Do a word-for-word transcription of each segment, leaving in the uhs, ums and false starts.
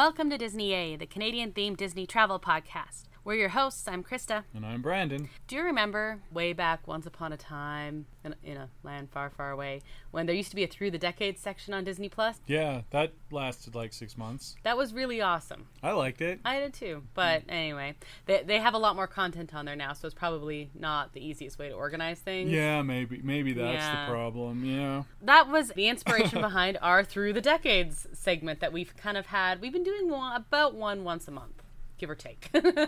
Welcome to Disney A, the Canadian-themed Disney travel podcast. We're your hosts. I'm Krista. And I'm Brandon. Do you remember way back once upon a time in, in a land far, far away when there used to be a Through the Decades section on Disney Plus? Yeah, that lasted like six months. That was really awesome. I liked it. I did too. But anyway, they they have a lot more content on there now, so it's probably not the easiest way to organize things. Yeah, maybe maybe that's Yeah. the problem. Yeah. That was the inspiration behind our Through the Decades segment that we've kind of had. We've been doing one, about one once a month, give or take.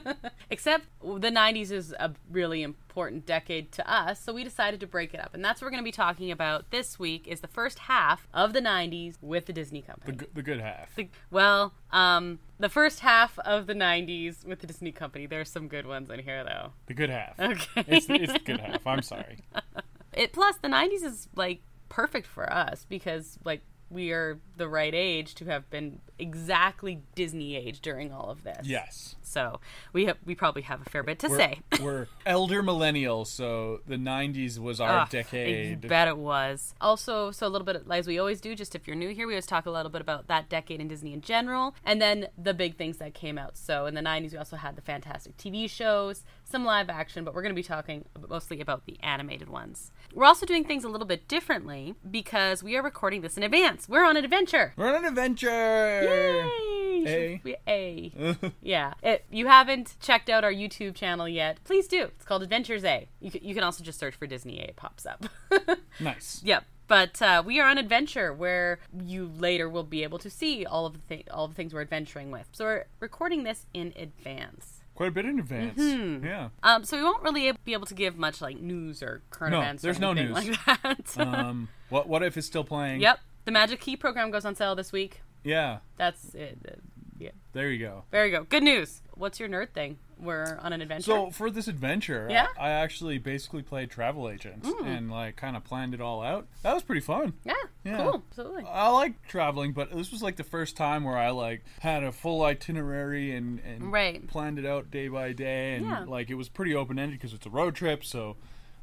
Except the nineties is a really important decade to us, so we decided to break it up. And that's what we're going to be talking about this week is the first half of the nineties with the Disney Company. The, g- the good half. The, well, um, the first half of the nineties with the Disney Company. There's some good ones in here, though. The good half. Okay. It's, it's the good half. I'm sorry. It plus the nineties is like perfect for us because like we are the right age to have been exactly Disney age during all of this. Yes. So we have we probably have a fair bit to We're, say. We're elder millennials, so the nineties was our Oh, decade. I bet it was. Also, so a little bit, as we always do, just if you're new here, we always talk a little bit about that decade in Disney in general, and then the big things that came out. So in the nineties, we also had the fantastic T V shows, some live action, but we're going to be talking mostly about the animated ones. We're also doing things a little bit differently because we are recording this in advance. We're on an adventure. We're on an adventure! Yay! A. We- A. Yeah. If you haven't checked out our YouTube channel yet, please do. It's called Adventures A. You can, you can also just search for Disney A. It pops up. Nice. Yep. But uh, we are on adventure where you later will be able to see all of the thi- all of the things we're adventuring with. So we're recording this in advance. Quite a bit in advance. Mm-hmm. Yeah. Um, so we won't really be able to give much like news or current No, events. there's or no anything news. like that. um, what what if it's still playing? Yep. The Magic Key program goes on sale this week. Yeah. That's it. Uh, yeah. There you go. There you go. Good news. What's your nerd thing? We're on an adventure. So for this adventure, Yeah? I, I actually basically played travel agent Mm. and like kind of planned it all out. That was pretty fun. yeah, Yeah. Cool. Absolutely. I like traveling, but this was like the first time where I like had a full itinerary and, and Right. planned it out day by day, and Yeah. like it was pretty open ended because it's a road trip, so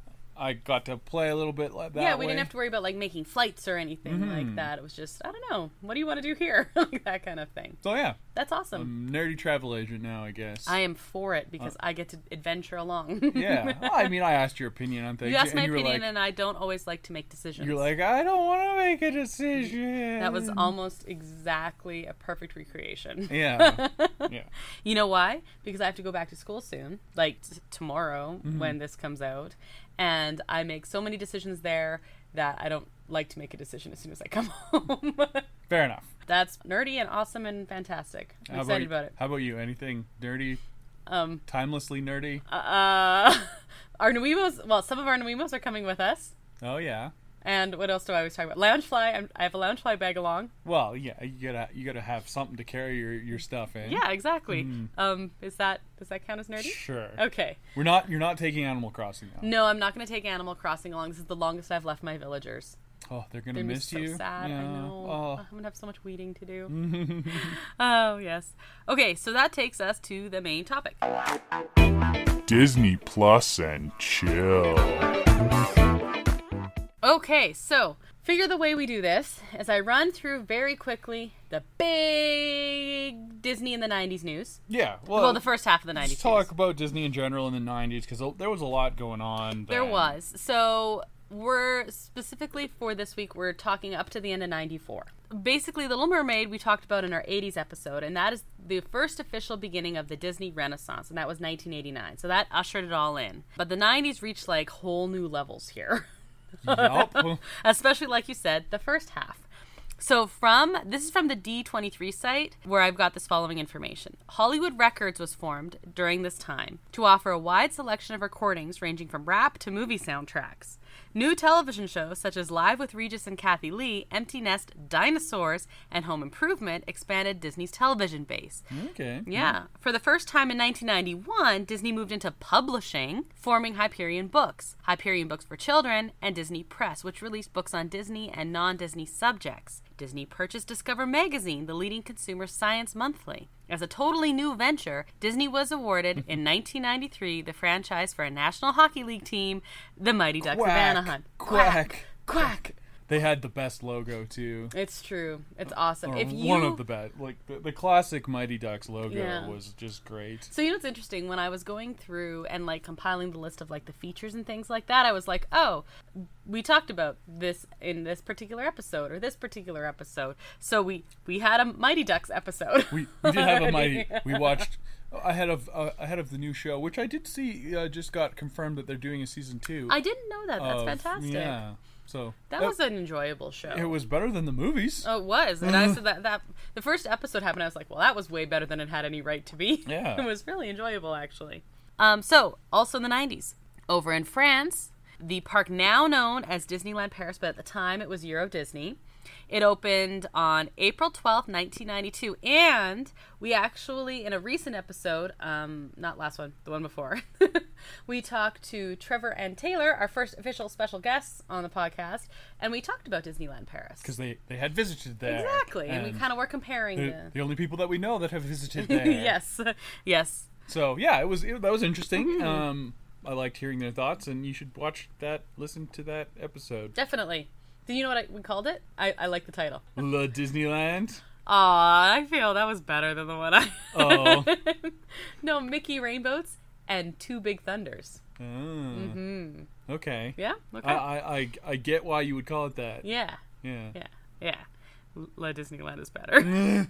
I got to play a little bit like that. Yeah, we way. didn't have to worry about like making flights or anything Mhm. like that. It was just, I don't know, what do you want to do here? Like that kind of thing. So yeah, That's awesome. I'm nerdy travel agent now, I guess. I am for it because I get to adventure along. yeah, Well, I mean, I asked your opinion on things. You asked and my you were opinion, like, and I don't always like to make decisions. You're like, I don't want to make a decision. That was almost exactly a perfect recreation. Yeah. Yeah. You know why? Because I have to go back to school soon, like t- tomorrow Mm-hmm. when this comes out. And I make so many decisions there that I don't like to make a decision as soon as I come home. Fair enough. That's nerdy and awesome and fantastic. I'm How excited about, about it. How about you? Anything nerdy? Um, Timelessly nerdy? uh, our Nuimos, well, some of our Nuimos are coming with us. Oh yeah. And what else do I always talk about? Loungefly. I'm, I have a Loungefly bag along. Well, yeah, you gotta you gotta have something to carry your, your stuff in. Yeah, exactly. Um, is that does that count as nerdy? Sure. Okay. We're not. You're not taking Animal Crossing now. No, I'm not going to take Animal Crossing along. This is the longest I've left my villagers. Oh, they're gonna They're miss so you. sad. Yeah. I know. Oh. I'm gonna have so much weeding to do. Oh yes. Okay, so that takes us to the main topic. Disney Plus and chill. Okay, so figure the way we do this is I run through very quickly the big Disney in the nineties news. Yeah. Well, Well, the first half of the let's nineties talk news. about Disney in general in the nineties because there was a lot going on. There then. was. So we're specifically for this week, we're talking up to the end of ninety-four. Basically, Little Mermaid we talked about in our eighties episode, and that is the first official beginning of the Disney Renaissance, and that was nineteen eighty-nine. So that ushered it all in. But the nineties reached like whole new levels here. Yup. Especially, like you said, the first half. So from, this is from the D twenty-three site, where I've got this following information. Hollywood Records was formed during this time to offer a wide selection of recordings ranging from rap to movie soundtracks. New television shows such as Live with Regis and Kathy Lee, Empty Nest, Dinosaurs, and Home Improvement expanded Disney's television base. Okay. Yeah. For the first time in nineteen ninety-one, Disney moved into publishing, forming Hyperion Books, Hyperion Books for Children, and Disney Press, which released books on Disney and non-Disney subjects. Disney purchased Discover Magazine, the leading consumer science monthly. As a totally new venture, Disney was awarded in nineteen ninety-three the franchise for a National Hockey League team, the Mighty Ducks of Quack, Anaheim. quack, Quack. They had the best logo too. It's true. It's awesome. Or If you one of the best. Like the, the classic Mighty Ducks logo Yeah. was just great. So you know what's interesting? When I was going through and like compiling the list of like the features and things like that, I was like, oh, we talked about this in this particular episode or this particular episode. So we we had a Mighty Ducks episode. We, we did have a Mighty. We watched ahead of uh, ahead of the new show, which I did see. Uh, just got confirmed that they're doing a season two. I didn't know that. That's of- fantastic. Yeah. So That was an enjoyable show. It was better than the movies. Oh, it was. And I said that, that the first episode happened, I was like, well, that was way better than it had any right to be. Yeah. It was really enjoyable, actually. Um, so, also in the nineties, over in France, the park now known as Disneyland Paris, but at the time it was Euro Disney. It opened on April twelfth, nineteen ninety-two, and we actually, in a recent episode, um, not last one, the one before, we talked to Trevor and Taylor, our first official special guests on the podcast, and we talked about Disneyland Paris. Because they, they had visited there. Exactly, and, we kind of were comparing the, the... the only people that we know that have visited there. yes, yes. So yeah, it was it, that was interesting. Mm-hmm. Um, I liked hearing their thoughts, and you should watch that, listen to that episode. Definitely. Do you know what I, we called it? I, I like the title. La Disneyland. Aw, I feel that was better than the one I... Oh. No, Mickey Rainbows and Two Big Thunders. Oh. Mm-hmm. Okay. Yeah? Okay. I, I, I I get why you would call it that. yeah. Yeah. Yeah. Yeah. La Disneyland is better.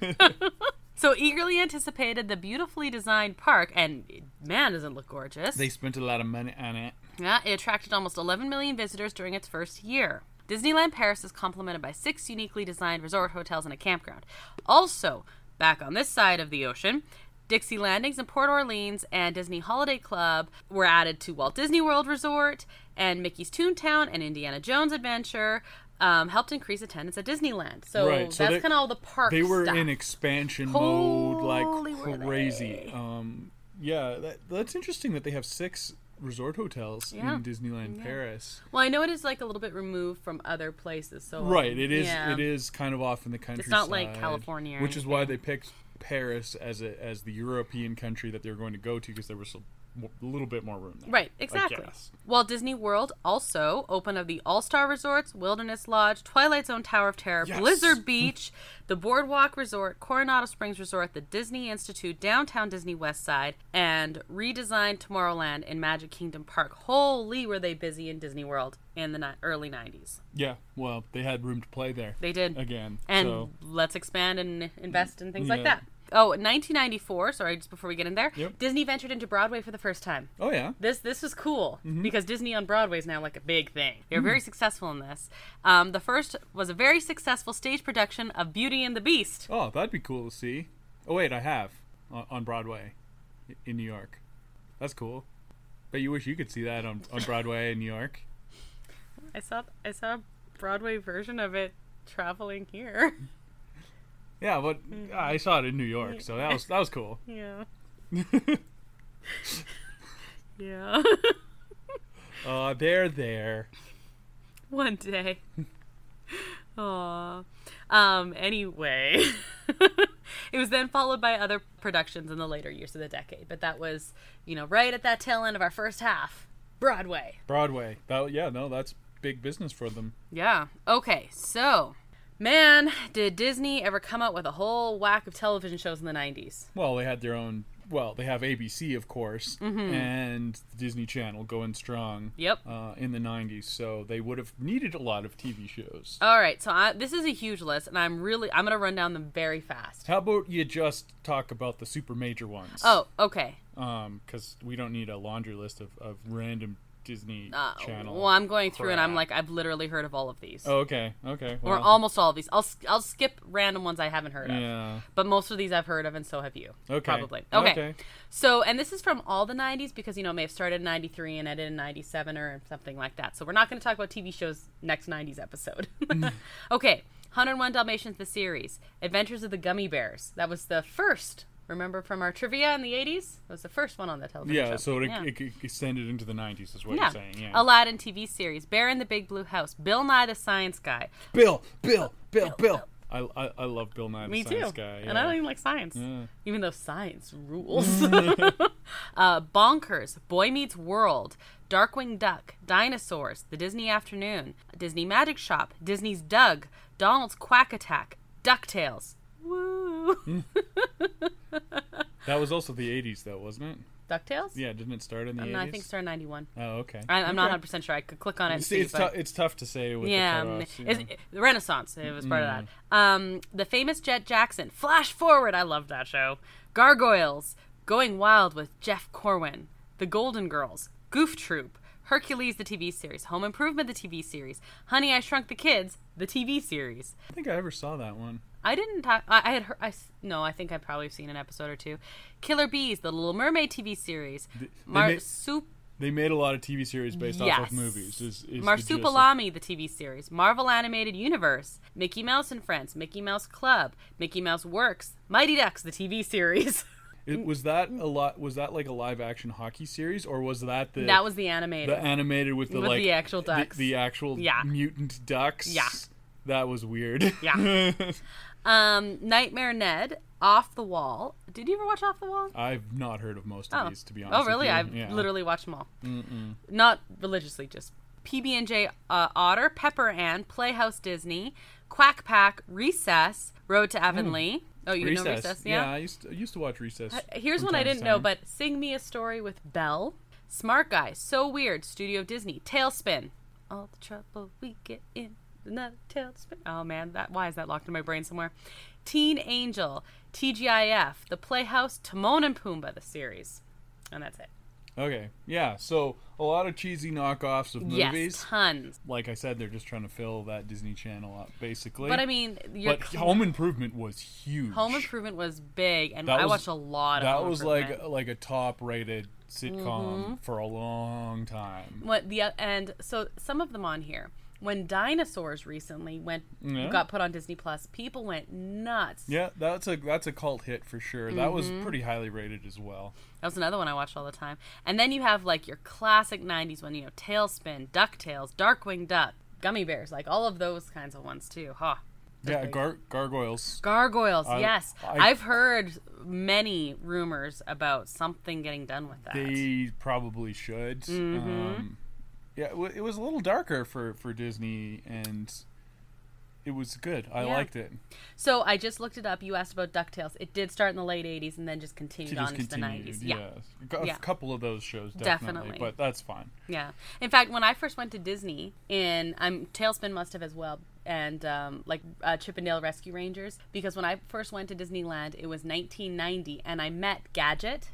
So eagerly anticipated the beautifully designed park, and man, doesn't it look gorgeous. They spent a lot of money on it. Yeah, it attracted almost eleven million visitors during its first year. Disneyland Paris is complemented by six uniquely designed resort hotels and a campground. Also, back on this side of the ocean, Dixie Landings in Port Orleans and Disney Holiday Club were added to Walt Disney World Resort, and Mickey's Toontown and Indiana Jones Adventure um, helped increase attendance at Disneyland. So, Right, so that's they- kind of all the park They were stuff. in expansion Holy mode were like they. crazy. Um, yeah, that, that's interesting that they have six resort hotels Yeah. in Disneyland Yeah. Paris. Well, I know it is like a little bit removed from other places. So Right, it is. yeah. It is kind of off in the countryside. not like California or which is why anything. they picked Paris as a as the European country that they were going to go to because there was a, a little bit more room there. Right, exactly. guess. Walt Disney World also opened of the All-Star Resorts, Wilderness Lodge, Twilight Zone Tower of Terror, Yes. Blizzard Beach, the Boardwalk Resort, Coronado Springs Resort, the Disney Institute, Downtown Disney West Side, and redesigned Tomorrowland in Magic Kingdom Park. Holy, were they busy in Disney World in the ni- early nineties. Yeah, well, they had room to play there They did. again. And so let's expand and invest in things like Yeah. that. Oh, in nineteen ninety-four, sorry, just before we get in there, Yep. Disney ventured into Broadway for the first time. oh yeah, This this was cool because Disney on Broadway is now like a big thing. They were Mm. very successful in this. Um, the first was a very successful stage production of Beauty and the Beast. oh that'd be cool to see. Oh wait, I have on, on Broadway i- in New York. That's cool. Bet you wish you could see that on, on Broadway in New York. I saw I saw a Broadway version of it traveling here. Yeah, but I saw it in New York, so that was that was cool. Yeah. Yeah. Uh, they're there. One day. Aww. Um, anyway. It was then followed by other productions in the later years of the decade. But that was, you know, right at that tail end of our first half. Broadway. Broadway. That, yeah, no, that's big business for them. Yeah. Okay, so, man, did Disney ever come out with a whole whack of television shows in the nineties. Well, they had their own. Well, they have A B C, of course, and the Disney Channel going strong. Yep. Uh, in the nineties, so they would have needed a lot of T V shows. All right, so I, this is a huge list, and I'm really, I'm going to run down them very fast. How about you just talk about the super major ones? Oh, okay. Um, because we don't need a laundry list of, of random Disney Uh, Channel. well, I'm going through and I'm crap. like, I've literally heard of all of these. Oh, okay, okay. Or well, almost all of these. I'll s- I'll skip random ones I haven't heard of. Yeah. But most of these I've heard of, and so have you. Okay. Probably. Okay. Okay. So, and this is from all the nineties because, you know, it may have started in ninety-three and ended in ninety-seven or something like that. So we're not going to talk about T V shows next nineties episode. Okay. one oh one Dalmatians, the series. Adventures of the Gummy Bears. That was the first. Remember from our trivia in the eighties? It was the first one on the television show. Yeah, so it, Yeah. it, it extended into the nineties, is what Yeah. you're saying. Yeah. Aladdin T V series. Bear in the Big Blue House. Bill Nye the Science Guy. Bill, Bill, Bill, Bill. I, I, I love Bill Nye the Me Science too. Guy. And I yeah. don't even like science. Yeah. Even though science rules. uh, Bonkers, Boy Meets World, Darkwing Duck, Dinosaurs, The Disney Afternoon, Disney Magic Shop, Disney's Doug, Donald's Quack Attack, DuckTales. Woo! That was also the eighties, though, wasn't it? DuckTales? Yeah, didn't it start in the Um, eighties? I think it started in ninety-one. Oh, okay. I, I'm okay. not one hundred percent sure. I could click on it and See, see. it's, but tou- it's tough to say with yeah, the um, cutoffs, you it's, know. it- the Renaissance. It was part Mm. of that. Um, the famous Jet Jackson, Flash Forward. I love that show. Gargoyles, Going Wild with Jeff Corwin, The Golden Girls, Goof Troop, Hercules the T V series, Home Improvement the T V series, Honey I Shrunk the Kids the T V series. I think I ever saw that one. I didn't. Ta- I, I had heard. I s- no. I think I've probably seen an episode or two. Killer Bees, the Little Mermaid T V series. They, they, Mar- made, Soup. they made a lot of T V series based off Yes. of movies. Is, is the gist of- Marsupilami, the T V series. Marvel Animated Universe. Mickey Mouse and Friends. Mickey Mouse Club. Mickey Mouse Works. Mighty Ducks, the T V series. It, was that a lot? Was that like a live action hockey series, or was that the That was the animated. the animated with the With like the actual ducks. the, the actual Yeah. mutant ducks? Yeah. That was weird. Yeah. um, Nightmare Ned, Off the Wall. Did you ever watch Off the Wall? I've not heard of most of Oh. these, to be honest. Oh, really? with you. I've Yeah. literally watched them all. Mm-mm. Not religiously, just P B and J uh, Otter, Pepper Ann, Playhouse Disney, Quack Pack, Recess, Road to Avonlea. Oh, you Recess. know Recess? Yeah, Yeah. I used to, I used to watch Recess. Uh, Here's from one I time to didn't know, time. but Sing Me a Story with Belle, Smart Guy, So Weird, Studio Disney, Tailspin. All the trouble we get in, another tailspin. Oh man, that why is that locked in my brain somewhere? Teen Angel, T G I F, The Playhouse, Timon and Pumbaa, the series, and that's it. Okay, yeah. So a lot of cheesy knockoffs of Yes, movies. tons. Like I said, they're just trying to fill that Disney Channel up, basically. But I mean, your But Home Improvement was huge. Home Improvement was big, and That I was- watched a lot of That Home was Improvement. like like a top-rated sitcom Mm-hmm. for a long time. What the and so some of them on here. When Dinosaurs recently went Yeah. got put on Disney Plus, people went nuts. Yeah, that's a that's a cult hit for sure. That was Mm-hmm. pretty highly rated as well. That was another one I watched all the time. And then you have like your classic nineties one, you know, Tailspin, DuckTales, Darkwing Duck, Gummy Bears, like all of those kinds of ones too. Huh. Those Yeah, big. gar- gargoyles. Gargoyles, I- yes. I- I've heard many rumors about something getting done with that. They probably should. Mm-hmm. Um, yeah, it, w- it was a little darker for, for Disney, and it was good. I Yeah. liked it. So I just looked it up. You asked about DuckTales. It did start in the late eighties and then just She continued just on into the continued. nineties. Yeah, Yeah. A cou- Yeah. a couple of those shows definitely, Definitely. but that's fine. Yeah. In fact, when I first went to Disney, in um, Tailspin must have as well, and um, like uh, Chippendale Rescue Rangers, because when I first went to Disneyland, it was nineteen ninety, and I met Gadget,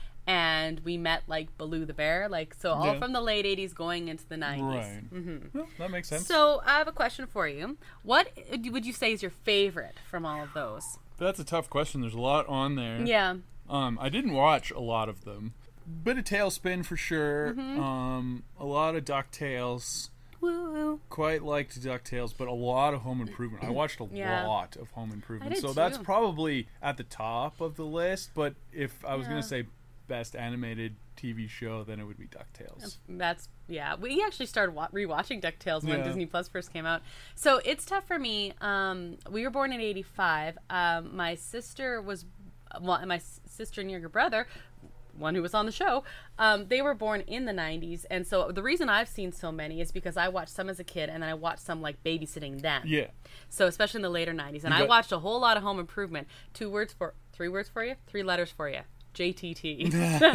and we met like Baloo the Bear, like so all Yeah. from the late eighties going into the nineties. Right. Mm-hmm. Well, that makes sense. So I have a question for you. What would you say is your favorite from all of those? That's a tough question. There's a lot on there. Yeah. Um, I didn't watch a lot of them. Bit of Tailspin for sure. Mm-hmm. Um, a lot of DuckTales. Woo. Quite liked DuckTales, but a lot of Home Improvement. I watched a Yeah. lot of Home Improvement. I did So that's too. probably at the top of the list, but if I was Yeah. going to say best animated T V show, then it would be DuckTales. That's yeah. We actually started wa- rewatching DuckTales when Yeah. Disney Plus first came out. So it's tough for me. Um, we were born in eighty-five. Um, my sister was, well, my s- sister and younger brother, one who was on the show, um, they were born in the nineties. And so the reason I've seen so many is because I watched some as a kid, and then I watched some like babysitting them. Yeah. So especially in the later nineties, and You I got- watched a whole lot of Home Improvement. Two words for, three words for you, three letters for you. J T T.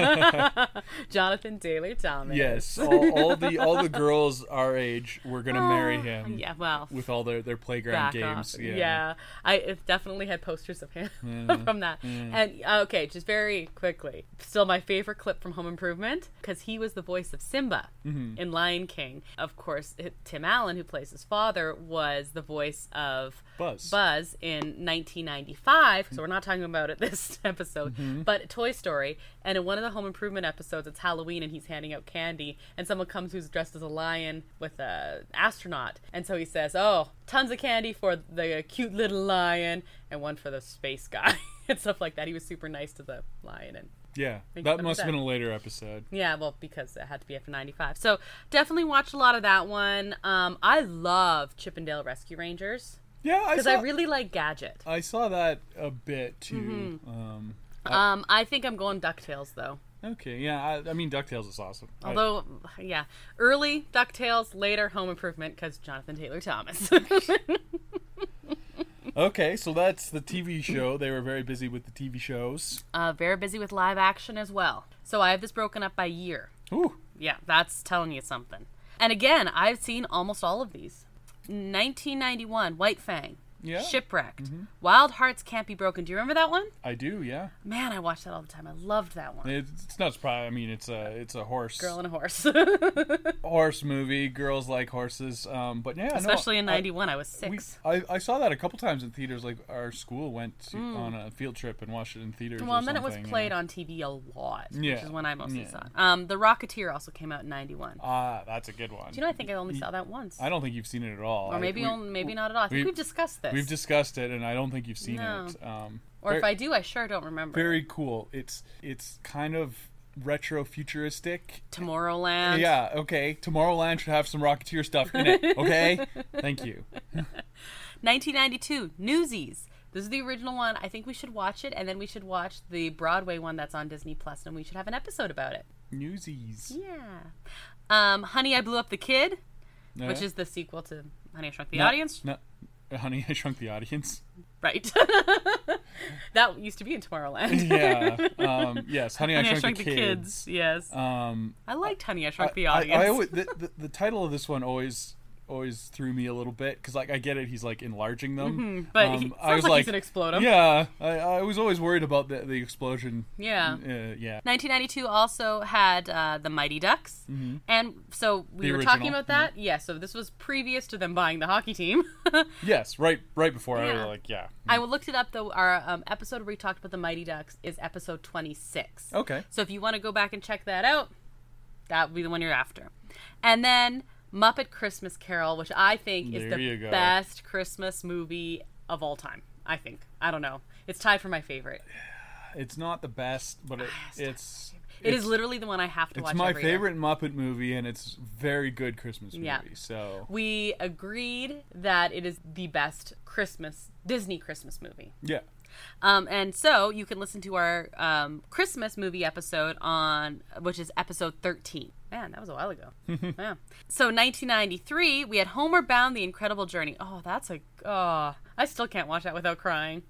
Jonathan Taylor Thomas. Yes. All, all the all the girls our age were going to marry him. Yeah, well, With all their, their playground back games. off. Yeah. Yeah. I it definitely had posters of him from that. And uh, okay, just very quickly, still my favorite clip from Home Improvement, because he was the voice of Simba in Lion King. Of course, it- Tim Allen, who plays his father, was the voice of Buzz. Buzz in nineteen ninety-five. So we're not talking about it this episode, but Toy Story. And in one of the Home Improvement episodes, it's Halloween and he's handing out candy, and someone comes who's dressed as a lion with a astronaut, and so he says, "Oh, tons of candy for the cute little lion, and one for the space guy," and stuff like that. He was super nice to the lion, and Yeah. Makes That sense. must have been a later episode. yeah, well, because it had to be after ninety-five. So definitely watched a lot of that one. Um, I love Chippendale Rescue Rangers Yeah, I because saw, I really like Gadget. I saw that a bit too. Mm-hmm. Um, Um, I think I'm going DuckTales though. Okay, yeah. I, I mean, DuckTales is awesome. I- Although, yeah, early DuckTales, later Home Improvement because Jonathan Taylor Thomas. okay, so that's the T V show. They were very busy with the T V shows. uh, very busy with live action as well. So I have this broken up by year. Ooh. Yeah, that's telling you something. And again, I've seen almost all of these. nineteen ninety-one, White Fang. Yeah. Shipwrecked. Wild Hearts Can't Be Broken. Do you remember that one? I do, yeah. Man, I watched that all the time. I loved that one. It's, it's not surprising. I mean, it's a it's a horse Girl and a horse. horse movie. Girls like horses. Um, but yeah, Especially no, in ninety-one, I, I was I, we, six. I I saw that a couple times in theaters. Like our school went to, on a field trip and watched it in theaters. Well, or and then it was something, played yeah. on T V a lot, Yeah. which is when I mostly Yeah. saw it. Um, The Rocketeer also came out in ninety-one. Ah, that's a good one. Do you know, I think I only saw that once. I don't think you've seen it at all. Or maybe I, we, only, maybe not at all. I think we've- we've discussed this. We've discussed it, and I don't think you've seen No. it. Um, or very, if I do, I sure don't remember. very cool. It's it's kind of retro futuristic. Tomorrowland. Yeah. Okay. Tomorrowland should have some Rocketeer stuff in it. Okay. Thank you. nineteen ninety-two, Newsies. This is the original one. I think we should watch it, and then we should watch the Broadway one that's on Disney Plus, and we should have an episode about it. Newsies. Yeah. Um, Honey, I Blew Up the Kid, Yeah. which is the sequel to Honey, I Shrunk the No- Audience. No, Honey, I Shrunk the Audience. Right. That used to be in Tomorrowland. Yeah. Um, yes. Honey, Honey, I Shrunk, the, the Kids. Kids. Yes. Um, I liked Honey, I Shrunk I, the I, Audience. I always, the, the, the title of this one always always threw me a little bit because, like, I get it. He's like enlarging them, Mm-hmm. But um, he, sounds I was like, like, he's gonna explode him. yeah. I, I was always worried about the the explosion. Yeah. Uh, yeah. nineteen ninety-two also had uh, the Mighty Ducks, Mm-hmm. and so we The were original, talking about that. Yeah. So this was previous to them buying the hockey team. Yes. Right. Right before I Yeah. was like, yeah. I looked it up though. Our um, episode where we talked about the Mighty Ducks is episode twenty-six. Okay. So if you want to go back and check that out, that would be the one you're after. And then Muppet Christmas Carol, which I think is There you the go. best Christmas movie of all time. I think. I don't know. It's tied for my favorite. It's not the best, but it, it's. It it's, is literally the one I have to It's watch my every year. favorite Muppet movie, and it's very good Christmas movie. Yeah. So We agreed that it is the best Christmas Disney Christmas movie. yeah. Um, and so you can listen to our um, Christmas movie episode on, which is episode thirteen. Man, that was a while ago. Yeah. So nineteen ninety-three, we had Homeward Bound: The Incredible Journey. Oh, that's a oh, I still can't watch that without crying.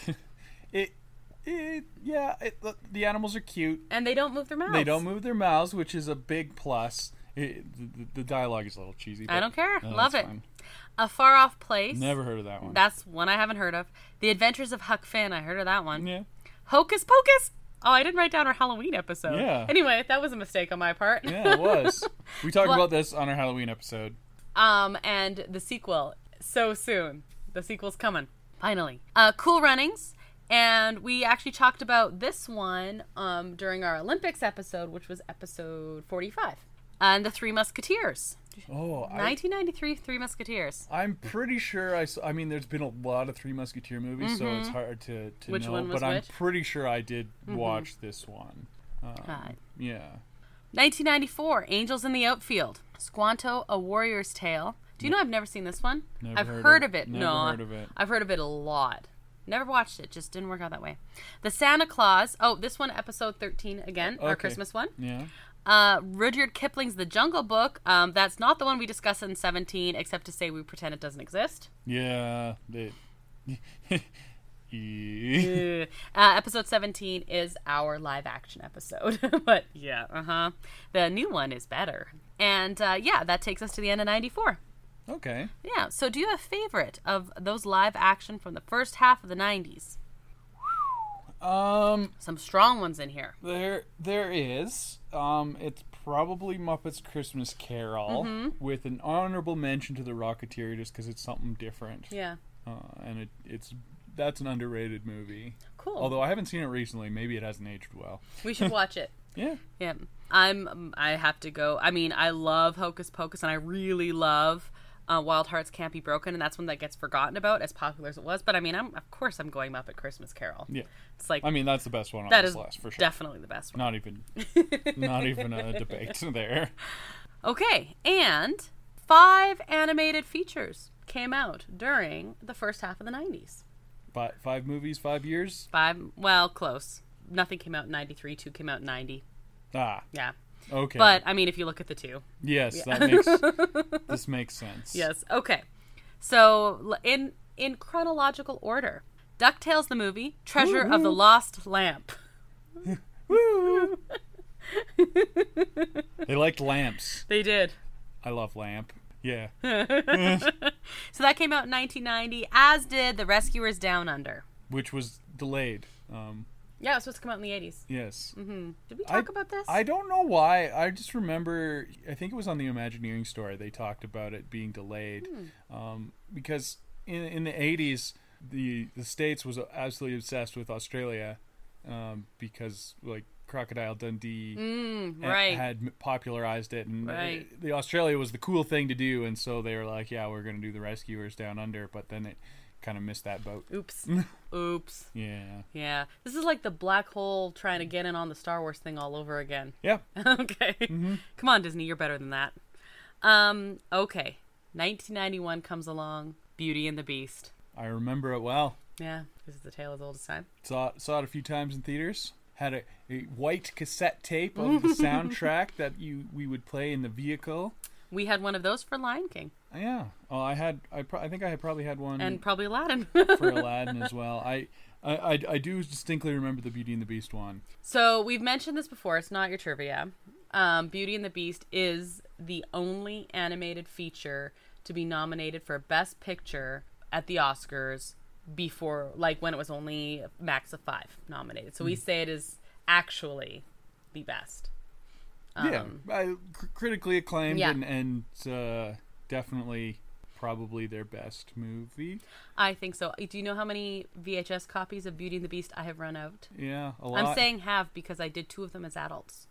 It. It, yeah, it, the, the animals are cute. And they don't move their mouths. They don't move their mouths, which is a big plus. It, the, the dialogue is a little cheesy. I but, don't care. uh, Love that's it. fine. A Far Off Place. Never heard of that one. That's one I haven't heard of. The Adventures of Huck Finn. I heard of that one. yeah. Hocus Pocus. Oh, I didn't write down our Halloween episode. Yeah. Anyway, that was a mistake on my part. Yeah, it was. We talked Well- about this on our Halloween episode. Um, and the sequel so soon. The sequel's coming. Finally. Uh, Cool Runnings. And we actually talked about this one um, during our Olympics episode, which was episode forty-five. And The Three Musketeers. Oh, I, nineteen ninety-three, Three Musketeers. I'm pretty sure I saw, I mean, there's been a lot of Three Musketeer movies, so it's hard to, to Which know. one was but I'm which? pretty sure I did watch this one. Um, Uh, yeah. nineteen ninety-four, Angels in the Outfield. Squanto, A Warrior's Tale. Do you know I've never seen this one? Never I've heard heard, of- of it. never no, heard of it. I've heard of it a lot. Never watched it. Just didn't work out that way. The Santa Claus. Oh, this one, episode thirteen again. Our Okay. Christmas one. Yeah. Uh, Rudyard Kipling's The Jungle Book. Um, that's not the one we discussed in seventeen, except to say we pretend it doesn't exist. Yeah. They, Yeah. uh, episode seventeen is our live action episode. But yeah, uh huh. The new one is better. And uh, yeah, that takes us to the end of ninety-four. Okay. Yeah, so do you have a favorite of those live action from the first half of the nineties? Um, Some strong ones in here. there, there is. Um, it's probably Muppets Christmas Carol Mm-hmm. with an honorable mention to The Rocketeer, just because it's something different. Yeah. Uh, and it, it's that's an underrated movie. Cool. Although I haven't seen it recently, maybe it hasn't aged well. We should watch it. Yeah. Yeah. I'm um, I have to go. I mean, I love Hocus Pocus and I really love uh, Wild Hearts Can't Be Broken, and that's one that gets forgotten about as popular as it was. But I mean, I'm of course I'm going Muppet Christmas Carol. Yeah. It's like I mean, that's the best one on that this is list for sure. definitely the best one. Not even, not even a debate there. Okay, and five animated features came out during the first half of the nineties. Five, five movies, five years. Five, well, close. Nothing came out in ninety-three, two came out in ninety. Ah, Yeah. okay. But, I mean, if you look at the two. yes, that makes this makes sense. Yes. Okay. So, l- in in chronological order, DuckTales the movie, Treasure of the Lost Lamp. Woo! They liked lamps. They did. I love lamp. Yeah. So that came out in nineteen ninety, as did The Rescuers Down Under. Which was delayed. Um, Yeah, it was supposed to come out in the eighties. yes. Hmm. Did we talk I- about this? I don't know why. I just remember, I think it was on the Imagineering story, they talked about it being delayed. Hmm. Um, because in in the eighties, the, the States was absolutely obsessed with Australia um, because, like, Crocodile Dundee Mm, ha- right. had m- popularized it. And Right. the Australia was the cool thing to do. And so they were like, yeah, we're going to do The Rescuers Down Under. But then it kind of missed that boat. Oops. Oops. Yeah. Yeah. This is like the black hole trying to get in on the Star Wars thing all over again. Yeah. Okay. Come on, Disney, you're better than that. Um, okay. nineteen ninety-one comes along. Beauty and the Beast. I remember it well. Yeah, this is the tale as old as time. Saw saw it a few times in theaters. Had a, a white cassette tape of the soundtrack that you we would play in the vehicle. We had one of those for Lion King Yeah. Oh, I had. I, pro- I think I had probably had one and probably Aladdin. for Aladdin as well. I, I I I do distinctly remember the Beauty and the Beast one. So we've mentioned this before. It's not your trivia. Um, Beauty and the Beast is the only animated feature to be nominated for Best Picture at the Oscars before, like, when it was only max of five nominated. So we say it is actually the best. yeah, I, cr- critically acclaimed yeah. and and uh, definitely probably their best movie. I think so. Do you know how many V H S copies of Beauty and the Beast I have run out? Yeah, a lot. I'm saying have because I did two of them as adults.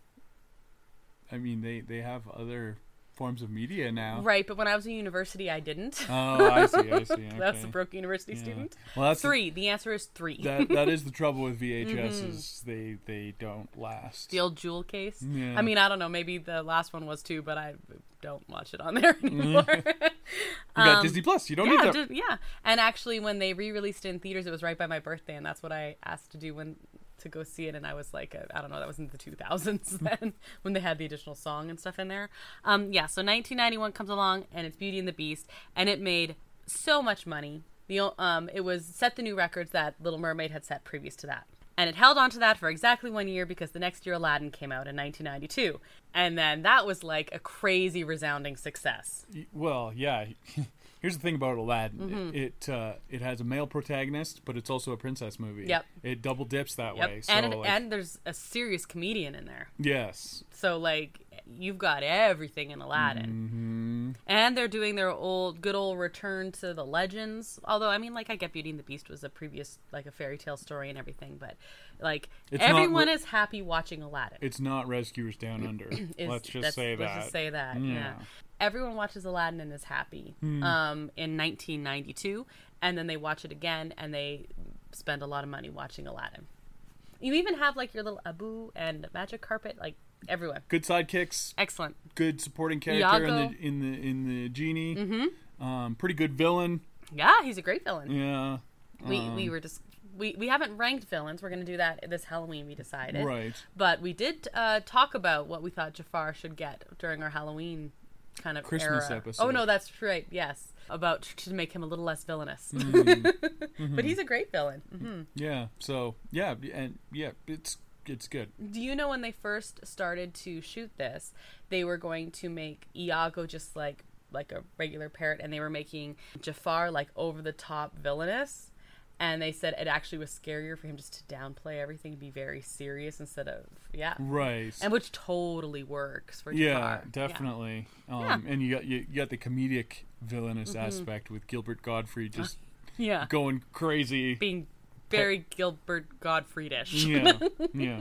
I mean, they they have other forms of media now. Right, but when I was in university, I didn't. Oh, I see. I see. Okay. That's the Brook University Yeah. student. Well, that's the- Three. The answer is three. that that is the trouble with V H S is they they don't last. The old jewel case. Yeah. I mean, I don't know. Maybe the last one was too, but I don't watch it on there anymore. You got Disney Plus. You don't yeah, need that. ju- yeah. And actually, when they re-released it in theaters, it was right by my birthday, and that's what I asked to do when to go see it. And I was like, uh, I don't know, that was in the two thousands then, when they had the additional song and stuff in there. Um, yeah. So nineteen ninety-one comes along, and it's Beauty and the Beast, and it made so much money. The o- um, it was set the new records that Little Mermaid had set previous to that. And it held on to that for exactly one year because the next year Aladdin came out in nineteen ninety-two. And then that was like a crazy resounding success. Well, yeah. Here's the thing about Aladdin. Mm-hmm. It uh, it has a male protagonist, but it's also a princess movie. Yep. It double dips that Yep. way. So, and, like, and there's a serious comedian in there. yes. So, like, you've got everything in Aladdin. Mm-hmm. And they're doing their old, good old return to the legends. Although, I mean, like, I get Beauty and the Beast was a previous, like, a fairy tale story and everything. But, like, It's not everyone re- is happy watching Aladdin. It's not Rescuers Down Under. Is- let's just that's- say that. Let's just say that, yeah. Yeah. Everyone watches Aladdin and is happy Hmm. um, in nineteen ninety-two. And then they watch it again and they spend a lot of money watching Aladdin. You even have, like, your little Abu and Magic Carpet, like, everyone. Good sidekicks. Excellent. Good supporting character in Iago. the in the in the genie. Mm-hmm. Um, pretty good villain. Yeah, he's a great villain. Yeah. We um, we were just we, we haven't ranked villains. We're going to do that this Halloween. We decided, Right. But we did uh, talk about what we thought Jafar should get during our Halloween kind of Christmas era. episode. Oh no, that's right. Yes, about to make him a little less villainous. Mm-hmm. But he's a great villain. hmm Yeah. So yeah, and yeah, it's it's good. Do you know when they first started to shoot this, they were going to make Iago just like like a regular parrot, and they were making Jafar like over the top villainous. And they said it actually was scarier for him just to downplay everything, be very serious instead of yeah, Right. and which totally works for Yeah, Jafar. definitely. Um, Yeah. Mm-hmm. And you got you, you got the comedic villainous aspect with Gilbert Gottfried just Yeah, yeah. going crazy. Being very Gilbert Gottfriedish. Yeah, yeah.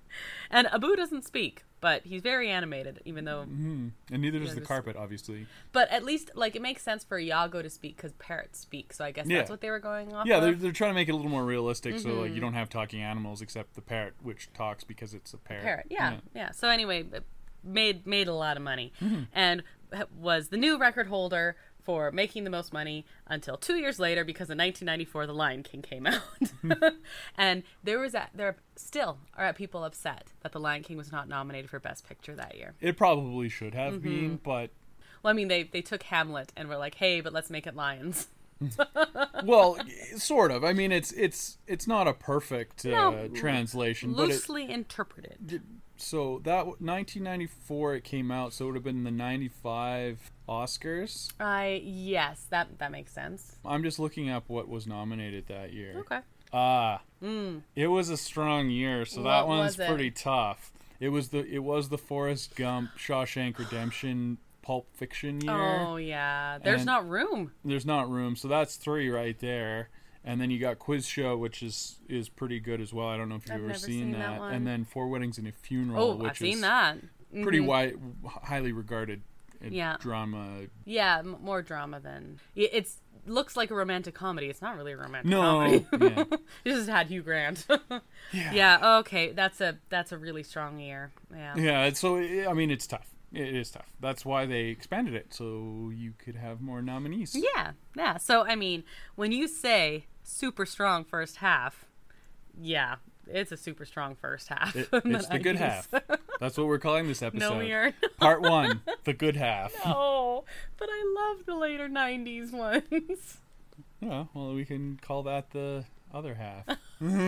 And Abu doesn't speak, but he's very animated, even though. Mm. And neither does Yeah, the just- carpet, obviously. But at least, like, it makes sense for Iago to speak because parrots speak. So I guess Yeah. that's what they were going off Yeah, of. they're they're trying to make it a little more realistic, so Mm-hmm. like you don't have talking animals except the parrot, which talks because it's a parrot. Parrot, yeah, yeah. So anyway, it made made a lot of money, Mm-hmm. and was the new record holder for making the most money until two years later, because in nineteen ninety-four, The Lion King came out. And there was a, there still are people upset that The Lion King was not nominated for Best Picture that year. It probably should have Mm-hmm. been, but... Well, I mean, they, they took Hamlet and were like, hey, but let's make it lions. Well, sort of. I mean, it's it's it's not a perfect uh, No, translation, but it, Loosely interpreted. so that nineteen ninety-four it came out, so it would have been the ninety-five Oscars. I yes, that that makes sense. I'm just looking up what was nominated that year. Okay. Ah, Mm. it was a strong year, so What that one's was it? pretty tough. It was the it was the Forrest Gump, Shawshank Redemption, Pulp Fiction year. Oh yeah, there's And- not room. There's not room, so that's three right there. And then you got Quiz Show, which is is pretty good as well. I don't know if you've I've ever never seen, seen that. that one. And then Four Weddings and a Funeral, Oh, which I've seen is that. pretty Mhm. wide, highly regarded uh, Yeah. drama. Yeah, m- more drama than it it's, looks like a romantic comedy. It's not really a romantic No, comedy. yeah. It just had Hugh Grant. Yeah. Yeah. Okay, that's a that's a really strong year. Yeah. Yeah, it's- so I mean, it's tough. It is tough. That's why they expanded it, so you could have more nominees. Yeah. Yeah. So I mean, when you say super strong first half, yeah, it's a super strong first half. It- in it's the good nineties. half. That's what we're calling this episode. No, we aren't. Part one, the good half. Oh, but I love the later nineties ones. Yeah, well, we can call that the other half.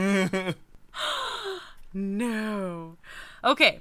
No. Okay,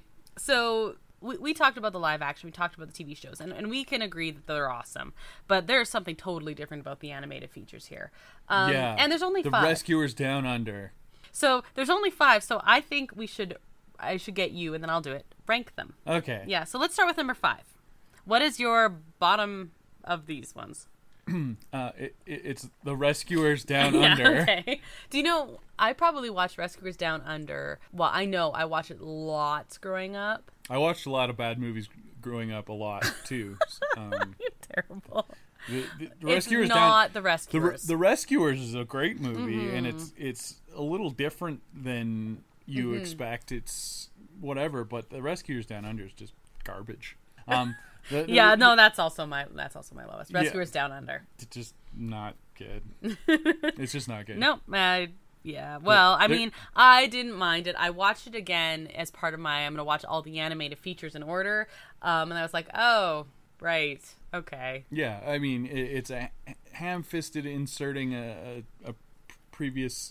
so we, we talked about the live action, we talked about the T V shows, and, and we can agree that they're awesome. But there's something totally different about the animated features here. Um, Yeah. And there's only The five. Rescuers Down Under. So there's only five, so I think we should, I should get you, and then I'll do it. Rank them. Okay. Yeah, so let's start with number five. What is your bottom of these ones? Uh, it, it, it's The Rescuers Down Yeah, Under. okay. Do you know, I probably watched Rescuers Down Under. Well, I know I watched it lots growing up. I watched a lot of bad movies growing up, a lot too. Um, You're terrible. the, the, the It's Rescuers not Down. The The, Re- Rescuers. the Rescuers is a great movie, Mm-hmm. and it's it's a little different than you Mm-hmm. expect. It's whatever, but The Rescuers Down Under is just garbage. Um, the, the- Yeah, no, that's also my that's also my lowest. Yeah. Rescuers Down Under. it's just not good. It's just not good. No, I yeah. Well, I there- mean, I didn't mind it. I watched it again as part of my I'm going to watch all the animated features in order. Um, and I was like, "Oh, right. Okay." Yeah, I mean, it, it's a ham-fisted inserting a, a, a previous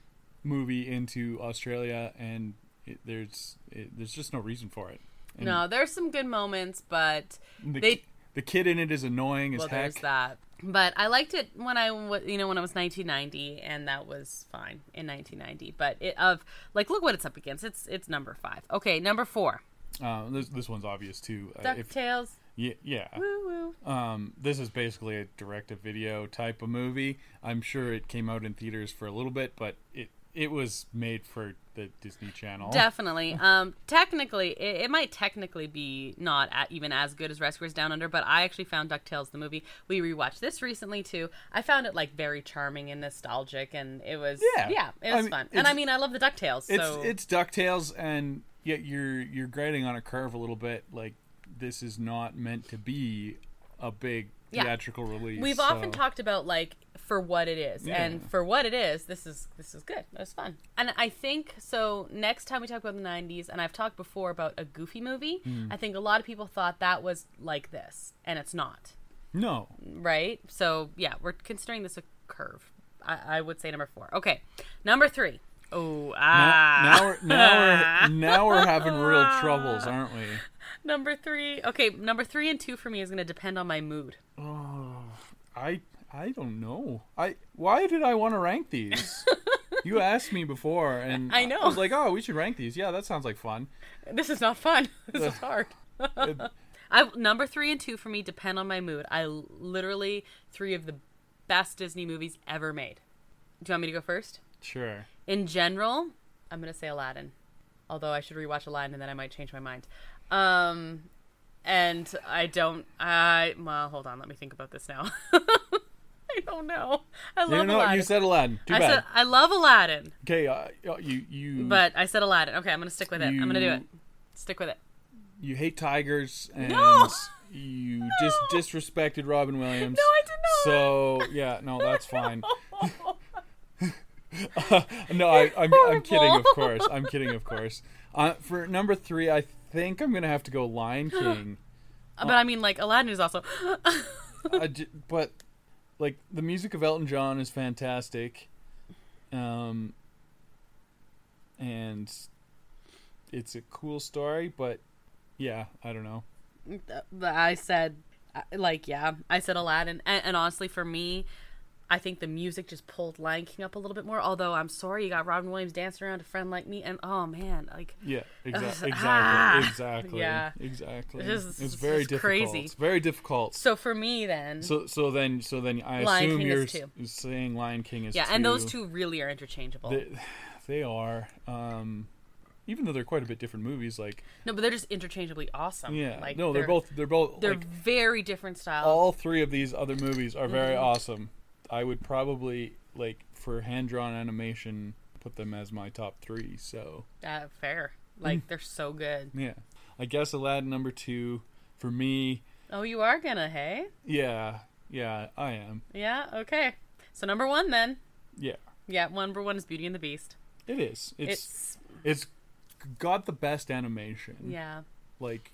movie into Australia, and it, there's it, there's just no reason for it. And No, there's some good moments, but the, they the kid in it is annoying as well, heck. there's that. But I liked it when I, wa- you know, when it was nineteen ninety, and that was fine in nineteen ninety. But it of like, look what it's up against. It's it's number five. Okay, number four. Uh, this this one's obvious too. Uh, if- DuckTales. yeah, yeah. Woo woo. Um, this is basically a direct-to-video type of movie. I'm sure it came out in theaters for a little bit, but it it was made for the Disney Channel. Definitely. Um, technically, it, it might technically be not a even as good as Rescuers Down Under, but I actually found DuckTales the movie. We rewatched this recently too. I found it like very charming and nostalgic, and it was Yeah. yeah, it I was mean, fun. And it's- I mean, I love the DuckTales. So It's it's DuckTales, and yet you're you're grading on a curve a little bit. Like, this is not meant to be a big Yeah. theatrical release. we've so- often talked about like for what it is, Yeah. and for what it is, this is this is good. It was fun, and I think so. Next time we talk about the nineties, and I've talked before about a Goofy movie. Mm. I think a lot of people thought that was like this, and it's not. No. Right? So, yeah, we're considering this a curve. I, I would say number four. Okay, number three. Oh, Now, ah. now we're now we're now we're having real troubles, aren't we? Number three. Okay, number three and two for me is going to depend on my mood. Oh, I I don't know. I why did I want to rank these? You asked me before, and I know. I was like, oh, we should rank these. Yeah, that sounds like fun. This is not fun. This is hard. Uh, I number three and two for me depend on my mood. I l- literally three of the best Disney movies ever made. Do you want me to go first? Sure. In general, I'm gonna say Aladdin. Although I should rewatch Aladdin and then I might change my mind. Um, and I don't. I well, hold on. Let me think about this now. I don't know. I love You know, Aladdin. you said Aladdin. Too I bad. said I love Aladdin, Okay, uh, you you but I said Aladdin. Okay, I'm gonna stick with it. I'm gonna do You- it. Stick with it. you hate tigers, and No! You just disrespected Robin Williams. No, I did not. So yeah, no, that's fine. uh, no, I, I'm I'm kidding, of course. I'm kidding, of course. Uh, for number three, I think I'm gonna have to go Lion King. But I mean, like, Aladdin is also. I j- but like the music of Elton John is fantastic, um, and it's a cool story. But yeah, I don't know. I said, like, yeah, I said Aladdin, and, and honestly, for me, I think the music just pulled Lion King up a little bit more. Although I'm sorry, you got Robin Williams dancing around a friend like me, and oh man, like yeah, exa- exactly, ah, exactly, yeah, exactly. It's, just, it's very it's difficult. crazy. It's very difficult. So for me, then, So so then so then I Lion assume King you're is two. s- saying Lion King is yeah, two. and those two really are interchangeable. They, they are. Um, even though they're quite a bit different movies, like No, but they're just interchangeably awesome. yeah, like, no, they're, both they're both they're like very different styles. all three of these other movies are very Mm-hmm. awesome. I would probably like for hand drawn animation put them as my top three. So uh, fair, like they're so good. yeah, I guess Aladdin number two for me. Oh, you are gonna, hey? Yeah, yeah, I am. Yeah, okay. So number one, then. Yeah, Yeah, number one is Beauty and the Beast. it is. It's It's, it's got the best animation. yeah. Like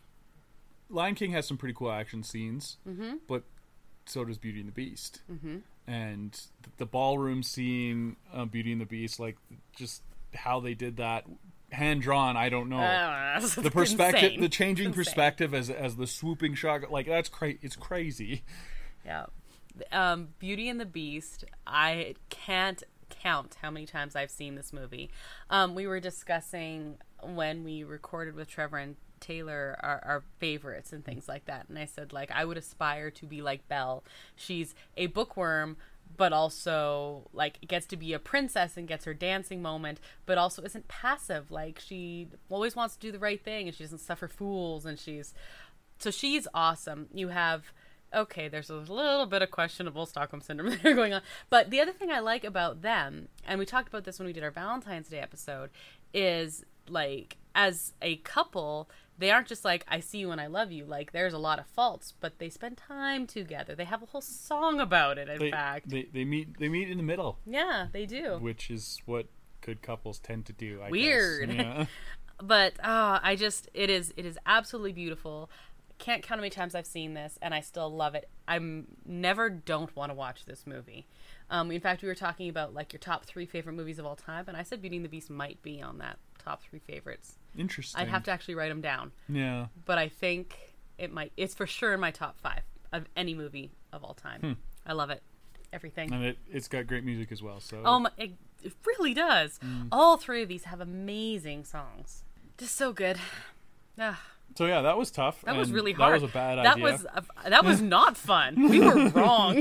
Lion King has some pretty cool action scenes, Mm-hmm. but so does Beauty and the Beast. Mm-hmm. And th- the ballroom scene, uh, Beauty and the Beast, like just how they did that, hand drawn. I don't know. Uh, the perspective, insane. the changing Insane. perspective as as the swooping shot, like that's crazy. It's crazy. Yeah. Um, Beauty and the Beast, I can't count how many times I've seen this movie. Um, we were discussing when we recorded with Trevor and Taylor our, our favorites and things like that. And I said, like, I would aspire to be like Belle. She's a bookworm, but also, like, gets to be a princess and gets her dancing moment, but also isn't passive. Like, she always wants to do the right thing, and she doesn't suffer fools, and she's... So she's awesome. You have... Okay, there's a little bit of questionable Stockholm Syndrome there going on. But the other thing I like about them, and we talked about this when we did our Valentine's Day episode, is, like, as a couple... They aren't just like, I see you and I love you. Like, there's a lot of faults, but they spend time together. They have a whole song about it, in They, fact. they they meet they meet in the middle, Yeah, they do. which is what good couples tend to do. I Weird. guess. Yeah. But, uh, I just, it is, it is absolutely beautiful. Can't count how many times I've seen this, and I still love it. I'm never don't want to watch this movie. Um, in fact, we were talking about, like, your top three favorite movies of all time, and I said Beauty and the Beast might be on that top three favorites. Interesting. I'd have to actually write them down. Yeah. But I think it might, it's for sure in my top five of any movie of all time. Hmm. I love it. Everything. And it it's got great music as well. So Oh my, it, it really does. Mm. All three of these have amazing songs. Just so good. Ah, so yeah, that was tough. that was and really hard. That was a bad that idea. Was a, that was not fun. We were wrong.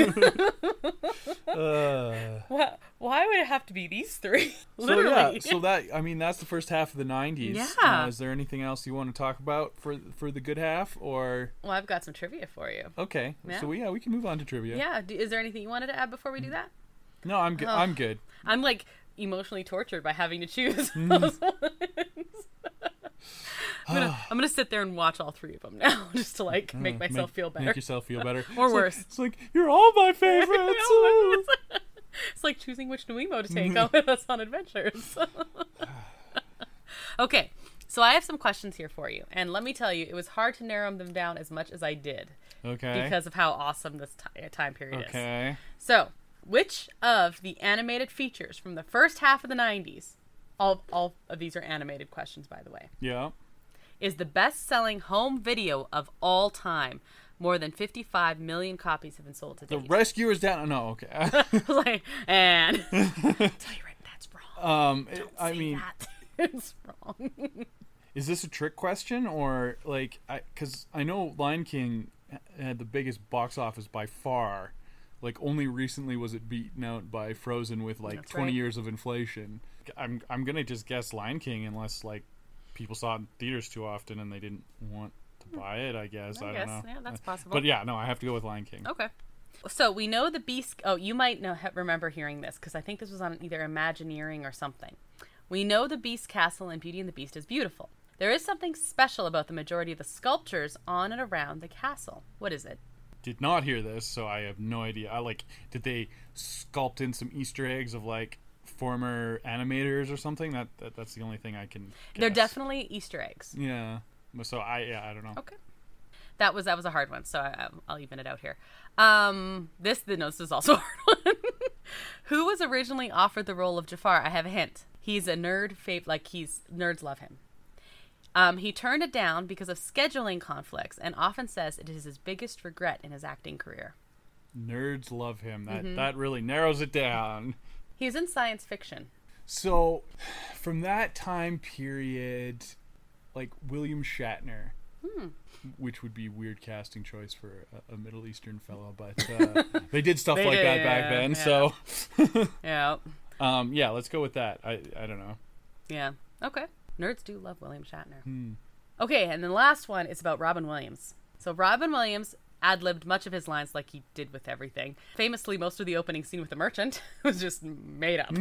Uh, Why, why would it have to be these three? so Literally. yeah, so that I mean that's the first half of the nineties. Yeah. Uh, is there anything else you want to talk about for for the good half or Well, I've got some trivia for you. okay? Yeah. So yeah, we can move on to trivia. Yeah. Do, is there anything you wanted to add before we do that? No, I'm good. Oh. I'm good. I'm like emotionally tortured by having to choose Mm. those ones. I'm gonna, I'm gonna sit there and watch all three of them now, just to like make Uh, myself feel better. Make yourself feel better. Or It's like- worse. it's like you're all my favorites. Ooh. It's like choosing which Nuimo to take out with us on adventures. Okay, so I have some questions here for you, and let me tell you, it was hard to narrow them down as much as I did Okay. because of how awesome this ti time period is. Okay. So, which of the animated features from the first half of the nineties, all all of these are animated questions, by the way, Yeah. is the best-selling home video of all time? More than fifty-five million copies have been sold to The date. rescuer's down. No. Okay. Like, and tell you right, that's wrong. um. it- Don't I say mean, that. It's wrong. is this a trick question or like? I because I know Lion King had the biggest box office by far. Like only recently was it beaten out by Frozen with like That's twenty right. years of inflation. I'm I'm gonna just guess Lion King unless like people saw it in theaters too often and they didn't want to buy it. I guess I, I don't guess, know. yeah, that's possible. But yeah, no, I have to go with Lion King. Okay. So we know the Beast. Oh, you might know remember hearing this because I think this was on either Imagineering or something. We know the Beast Castle in Beauty and the Beast is beautiful. There is something special about the majority of the sculptures on and around the castle. What is it? Did not hear this, so I have no idea. I like, did they sculpt in some Easter eggs of like former animators or something? That, that that's the only thing I can guess. They're definitely Easter eggs. Yeah. So I yeah, I don't know. Okay. That was that was a hard one, so I, I'll even it out here. Um, this the notes is also a hard one. Who was originally offered the role of Jafar? I have a hint. He's a nerd fav like he's nerds love him. Um, he turned it down because of scheduling conflicts and often says it is his biggest regret in his acting career. Nerds love him. That Mm-hmm. that really narrows it down. He's in science fiction. So, from that time period, like William Shatner, Hmm. which would be weird casting choice for a, a Middle Eastern fellow, but uh, they did stuff They like did, that back yeah, then. yeah. So, Yeah. um, yeah, let's go with that. I I don't know. Yeah. Okay. Nerds do love William Shatner. Hmm. Okay, and then the last one is about Robin Williams. So Robin Williams ad-libbed much of his lines like he did with everything. Famously, most of the opening scene with the merchant was just made up.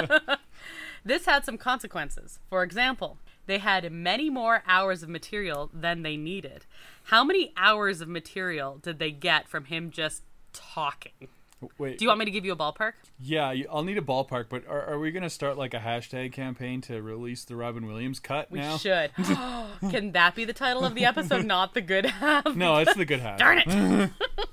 This had some consequences. For example, they had many more hours of material than they needed. How many hours of material did they get from him just talking? Wait. Do you want me to give you a ballpark? Yeah, you- I'll need a ballpark, but are, are we going to start like a hashtag campaign to release the Robin Williams cut We now? should. Can that be the title of the episode? Not the good half? No, it's the good half. Darn it!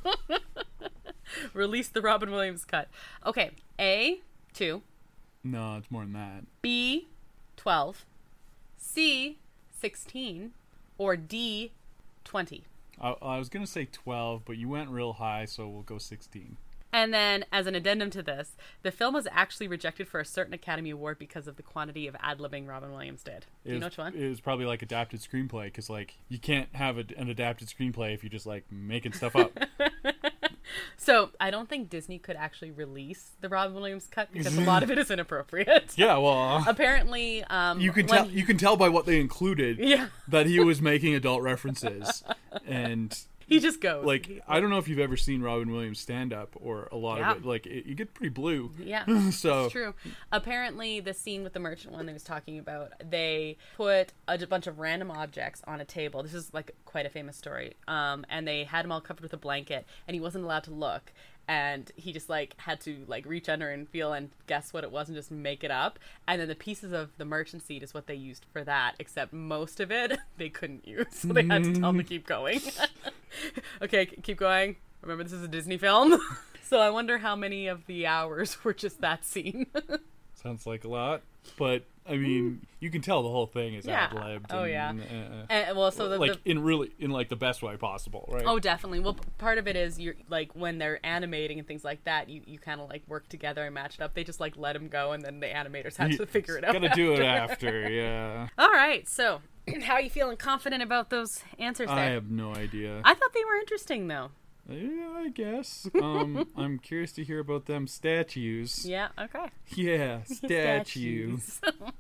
Release the Robin Williams cut. Okay, A, two. No, it's more than that. B, twelve. C, sixteen. Or D, twenty. I, I was going to say twelve, but you went real high, so we'll go sixteen. And then, as an addendum to this, the film was actually rejected for a certain Academy Award because of the quantity of ad-libbing Robin Williams did. Do It you was, know which one? It was probably like adapted screenplay, because like you can't have a, an adapted screenplay if you're just like making stuff up. So, I don't think Disney could actually release the Robin Williams cut because a lot of it is inappropriate. Yeah, well, Apparently, um, you can when- tell you can tell by what they included Yeah. that he was making adult references, and He just goes. like I don't know if you've ever seen Robin Williams stand up or a lot Yeah. of it. Like it, you get pretty blue. Yeah, So it's true. Apparently, the scene with the merchant one they was talking about, they put a j- bunch of random objects on a table. This is like quite a famous story. Um, and they had him all covered with a blanket, and he wasn't allowed to look. And he just like had to like reach under and feel and guess what it was and just make it up. And then the pieces of the merchant seat is what they used for that, except most of it they couldn't use, so they had to tell him to keep going. Okay, k- keep going. Remember, this is a Disney film. So I wonder how many of the hours were just that scene. sounds like a lot, but I mean, you can tell the whole thing is Yeah. ad-libbed. Oh, and, yeah. uh, And, well, so the, like the in really in like the best way possible, right? oh, definitely. Well, p- part of it is you're like when they're animating and things like that, you, you kind of like work together and match it up. They just like let him go, and then the animators had to figure it out. Gotta do it after. after, yeah. All right. So, how are you feeling? Confident about those answers there? I have no idea. I thought they were interesting, though. Yeah, I guess. Um, I'm curious to hear about them statues. Yeah. Okay. Yeah, statues. Statues.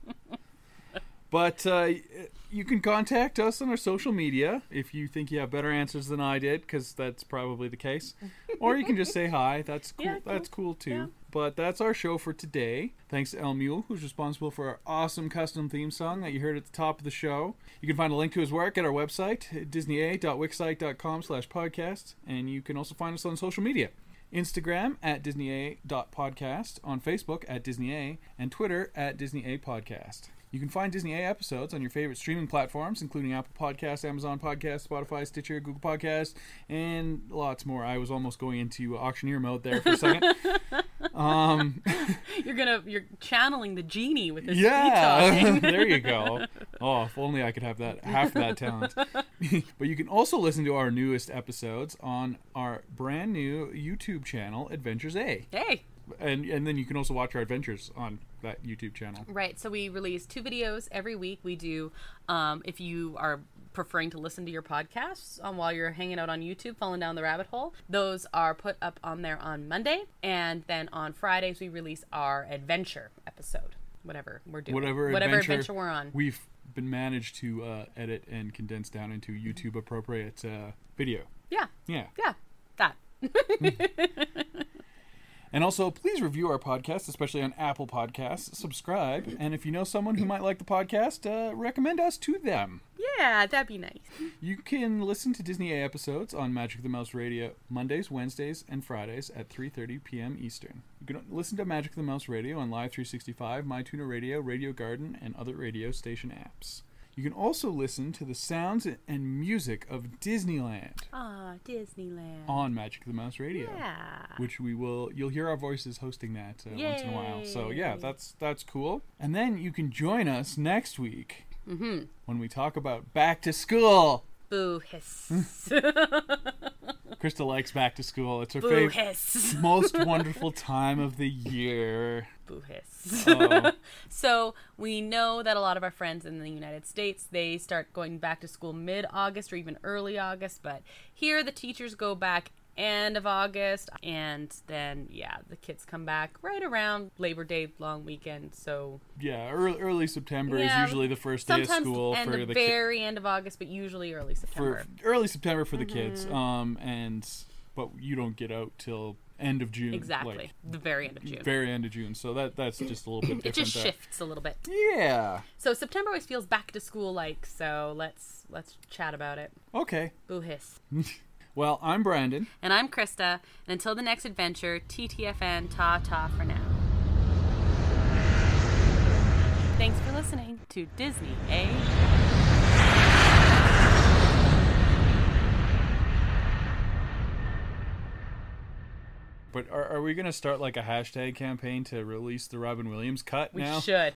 But uh, you can contact us on our social media if you think you have better answers than I did, because that's probably the case. Or you can just say hi. That's cool. Yeah, cool. That's cool too. Yeah. But that's our show for today. Thanks to El Mule, who's responsible for our awesome custom theme song that you heard at the top of the show. You can find a link to his work at our website, disney a dot wixsite dot com slash podcast. And you can also find us on social media. Instagram at disney a dot podcast, on Facebook at Disney A, and Twitter at Disney A Podcast. You can find Disney A episodes on your favorite streaming platforms, including Apple Podcasts, Amazon Podcasts, Spotify, Stitcher, Google Podcasts, and lots more. I was almost going into auctioneer mode there for a second. um, You're gonna you're channeling the genie with this yeah, speed talking. there you go. Oh, if only I could have that half that talent. But you can also listen to our newest episodes on our brand new YouTube channel, Adventures A. Hey. And and then you can also watch our adventures on that YouTube channel. Right, so we release two videos every week. We do, um, if you are preferring to listen to your podcasts um, while you're hanging out on YouTube, falling down the rabbit hole, those are put up on there on Monday. And then on Fridays, we release our adventure episode, whatever we're doing. Whatever, whatever adventure, adventure we're on. We've been managed to uh, edit and condense down into YouTube appropriate uh, video. Yeah, Yeah. yeah, that. And also, please review our podcast, especially on Apple Podcasts. Subscribe. And if you know someone who might like the podcast, uh, recommend us to them. Yeah, that'd be nice. You can listen to Disney A episodes on Magic the Mouse Radio Mondays, Wednesdays, and Fridays at three thirty p.m. Eastern. You can listen to Magic the Mouse Radio on Live three sixty-five, MyTuner Radio, Radio Garden, and other radio station apps. You can also listen to the sounds and music of Disneyland Ah, Disneyland. on Magic the Mouse Radio. Yeah. Which we will, you'll hear our voices hosting that uh, once in a while. So yeah, Yay. that's that's cool. And then you can join us next week Mm-hmm. when we talk about back to school. Boo hiss. Krista likes back to school. It's her Boo favorite, hiss. most wonderful time of the year. Boo hiss. Oh. So we know that a lot of our friends in the United States, they start going back to school mid-August or even early August. But here the teachers go back end of August. And then, yeah, the kids come back right around Labor Day long weekend. So Yeah, early, early September Yeah, is usually the first day of sometimes school end for the the ki- very end of August, but usually early for September. early September for the Mm-hmm. kids. Um, and but you don't get out till end of June. Exactly. like, The very end of June. very end of June. So that that's just a little bit It different. just there. shifts a little bit. Yeah. So September always feels back to school like, so let's let's chat about it. Okay. Boo hiss. Well, I'm Brandon. And I'm Krista, and until the next adventure, T T F N ta ta for now. Thanks for listening to Disney A. But are, are we going to start like a hashtag campaign to release the Robin Williams cut We now? should.